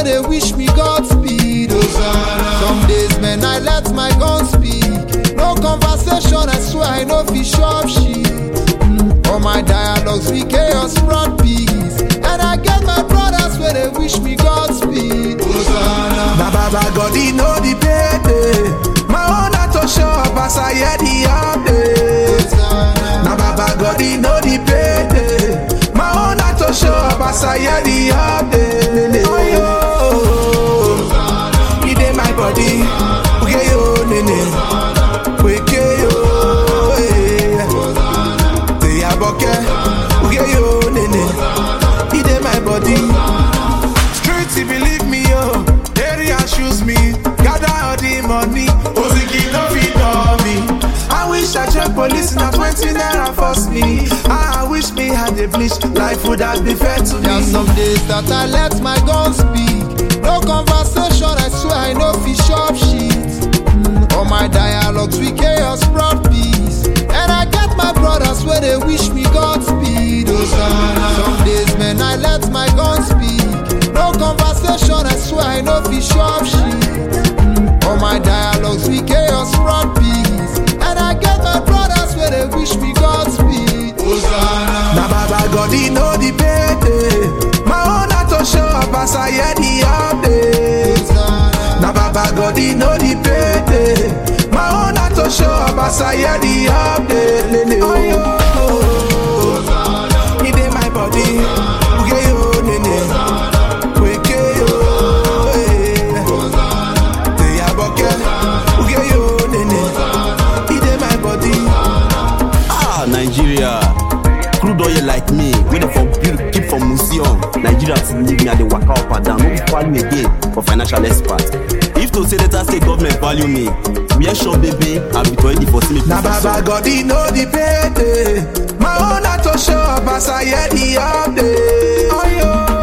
where they wish me Godspeed. Hosanna. Some days, man, I let my gun speak. No conversation, I swear I know fish shop shit. All my dialogues, we chaos brought peace. And I get my brothers where they wish me Godspeed. Hosanna. Na Baba God, he know the payday. My own to show up as I hear the update. Na Baba God, he know the payday. My own to show up as I hear the update. Oh yo, he dey my body. Okay yo, nene. Okay yo, they are okay. Okay yo, nene. He dey my body. Streets, he believe me yo. Area choose me. Gather all the money. Oziki no fit on me. I wish I check police na 20 naira force me. I wish me had a bleach. Life would have been fair to me. There are some days that I let my gun speak. No conversation, I swear I know fish shop shit. All my dialogues, we chaos brought peace. And I get my brothers where they wish me Godspeed. Hosanna. Some days, man, I let my gun speak. No conversation, I swear I know fish shop shit. All my dialogues, we chaos brought peace. And I get my brothers where they wish me Godspeed. Hosanna. Na Baba God, he know the payday. My own to show up as I hear the update. Na Baba God, he know the payday. My own to show up as I hear the update. Oh yo, he dey my body. Okay yo, nene. Okay yo, they are okay. Okay yo, nene. He dey my body. Ah, Nigeria. Crude oil like me, we dey for build, keep for museum. Nigerians leave me at the waka up and down. No value again for financial experts. If to say that state government value me, we are sure baby, I'll be ready for see me. Na Baba God, he know the payday. My own to show up as I hear the update. Oh yo.